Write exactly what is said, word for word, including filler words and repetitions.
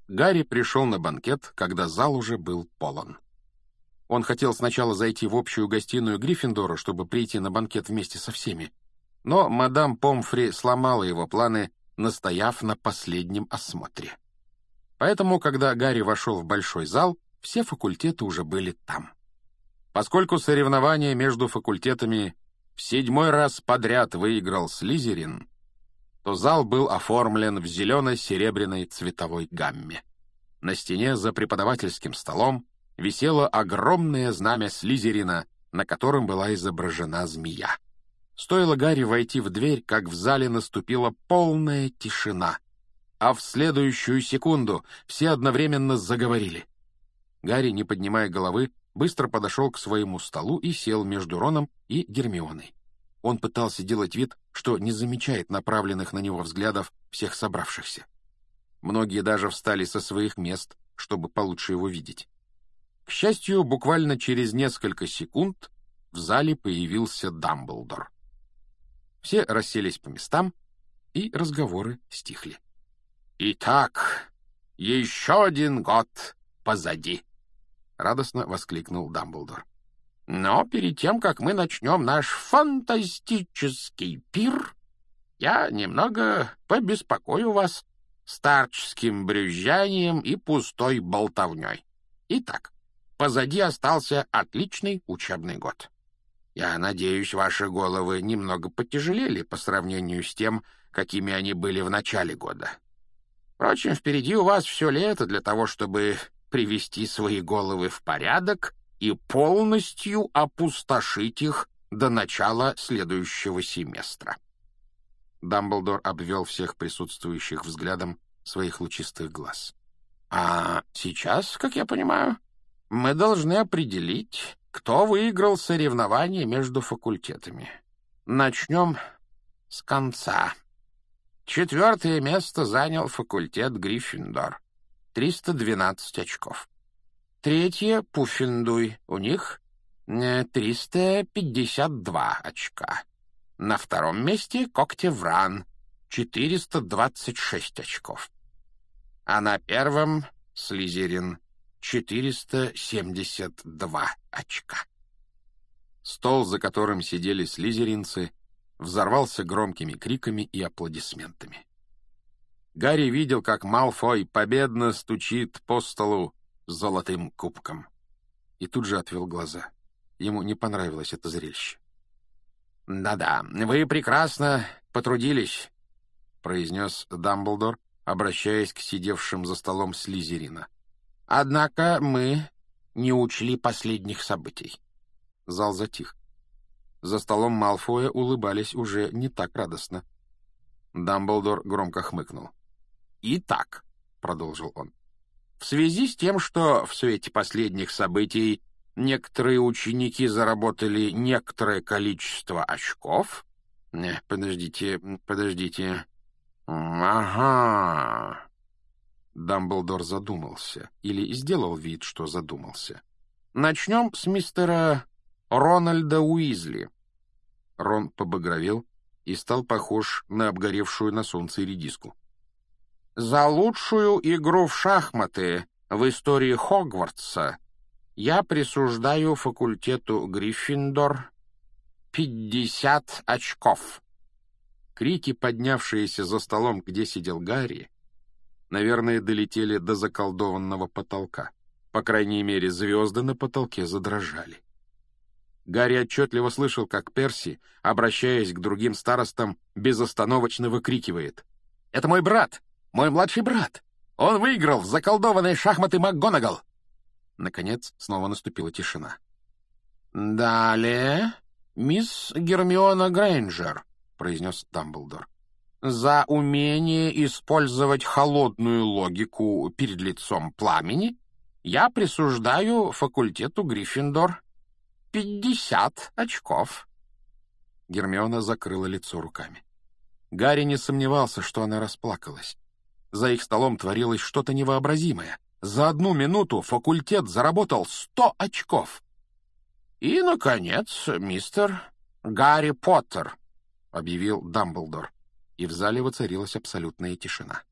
Гарри пришел на банкет, когда зал уже был полон. Он хотел сначала зайти в общую гостиную Гриффиндора, чтобы прийти на банкет вместе со всеми, но мадам Помфри сломала его планы, настояв на последнем осмотре. Поэтому, когда Гарри вошел в большой зал, все факультеты уже были там. Поскольку соревнование между факультетами в седьмой раз подряд выиграл Слизерин, то зал был оформлен в зелено-серебряной цветовой гамме. На стене за преподавательским столом висело огромное знамя Слизерина, на котором была изображена змея. Стоило Гарри войти в дверь, как в зале наступила полная тишина, а в следующую секунду все одновременно заговорили. Гарри, не поднимая головы, быстро подошел к своему столу и сел между Роном и Гермионой. Он пытался делать вид, что не замечает направленных на него взглядов всех собравшихся. Многие даже встали со своих мест, чтобы получше его видеть. К счастью, буквально через несколько секунд в зале появился Дамблдор. Все расселись по местам, и разговоры стихли. «Итак, еще один год позади!» — радостно воскликнул Дамблдор. «Но перед тем, как мы начнем наш фантастический пир, я немного побеспокою вас старческим брюзжанием и пустой болтовней. Итак, позади остался отличный учебный год. Я надеюсь, ваши головы немного потяжелели по сравнению с тем, какими они были в начале года. Впрочем, впереди у вас все лето для того, чтобы привести свои головы в порядок и полностью опустошить их до начала следующего семестра». Дамблдор обвел всех присутствующих взглядом своих лучистых глаз. «А сейчас, как я понимаю, мы должны определить, кто выиграл соревнование между факультетами. Начнем с конца. Четвертое место занял факультет Гриффиндор. триста двенадцать очков. Третье — Пуффендуй. У них триста пятьдесят два очка. На втором месте — Когтевран. четыреста двадцать шесть очков. А на первом — Слизерин. четыреста семьдесят два очка. Стол, за которым сидели слизеринцы, взорвался громкими криками и аплодисментами. Гарри видел, как Малфой победно стучит по столу золотым кубком. И тут же отвел глаза. Ему не понравилось это зрелище. «Да-да, вы прекрасно потрудились», — произнес Дамблдор, обращаясь к сидевшим за столом Слизерина. «Однако мы не учли последних событий». Зал затих. За столом Малфоя улыбались уже не так радостно. Дамблдор громко хмыкнул. «Итак», — продолжил он, — «в связи с тем, что в свете последних событий некоторые ученики заработали некоторое количество очков...» Не, подождите, подождите... Ага... Дамблдор задумался, или сделал вид, что задумался. «Начнем с мистера Рональда Уизли». Рон побагровел и стал похож на обгоревшую на солнце редиску. «За лучшую игру в шахматы в истории Хогвартса я присуждаю факультету Гриффиндор пятьдесят очков». Крики, поднявшиеся за столом, где сидел Гарри, наверное, долетели до заколдованного потолка. По крайней мере, звезды на потолке задрожали. Гарри отчетливо слышал, как Перси, обращаясь к другим старостам, безостановочно выкрикивает: «Это мой брат! Мой младший брат! Он выиграл в заколдованные шахматы МакГонагал!» Наконец, снова наступила тишина. «Далее мисс Гермиона Грейнджер», — произнес Дамблдор. «За умение использовать холодную логику перед лицом пламени я присуждаю факультету Гриффиндор пятьдесят очков». Гермиона закрыла лицо руками. Гарри не сомневался, что она расплакалась. За их столом творилось что-то невообразимое. За одну минуту факультет заработал сто очков. «И, наконец, мистер Гарри Поттер», — объявил Дамблдор, и в зале воцарилась абсолютная тишина.